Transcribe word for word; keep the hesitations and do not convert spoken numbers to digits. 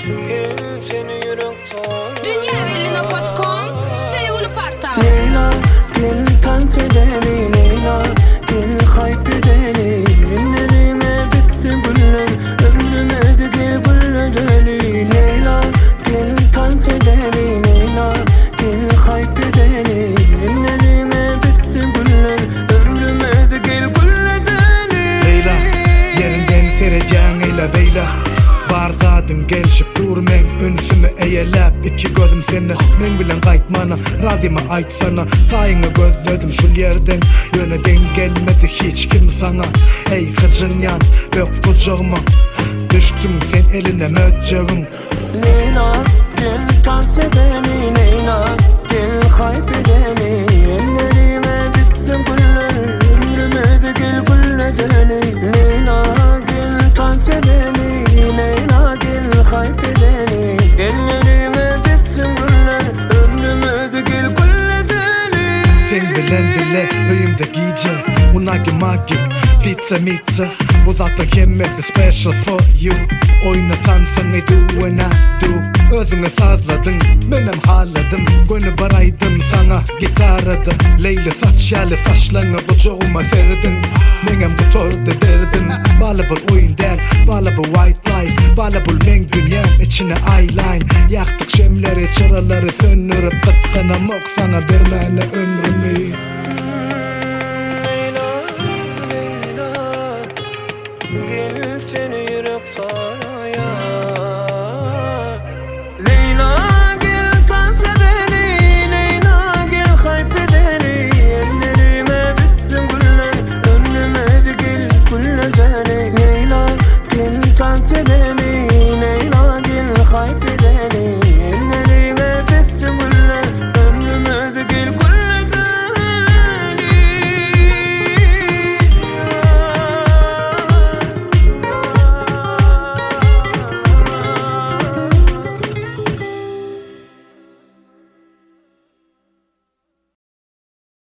Gel seni yürek sor Dünya belli nokta com Sevgili parta Leyla gel dans edelim Leyla gel hayp edelim Günlerime bitsin güller Ömrüme de gel güller Leyla gel dans edelim Leyla gel hayp edelim Günlerime bitsin güller Ömrüme de gel güller Leyla yerinden sereceğin eyle beyla Barzadım gelişip dur men ünsümü eyelep iki gözüm seni men bilen qaytmana razıma ait sana sayını gözledim şu yerden yöneden gelmedi hiç kim sana ey kıcın yan bök kucağıma düştüm sen eline möcceğim Leyla gel dans edelim Leyla gel hayp edelim Ellerime bitsin güller Ömrüme de gel güller Leyla gel dans edelim Leyla gel hayp edelim Ellerime bitsin güller Ömrüme de gel güller sen bilen dile öyümde giyce unagi magi pizza mitza bu zaten yemedi special for you oynatan sana do and I do özüne sazladın benim haladım gönü baraydım sana gitarada Leyla saç yali saçlarını kucağıma serdin menem bu torda derdin bala bul oyun der bala bul white life bala bul men dünyam içine eyeline yaktık şemleri çıraları söndürüp kıskana mok sana vermene ömrümü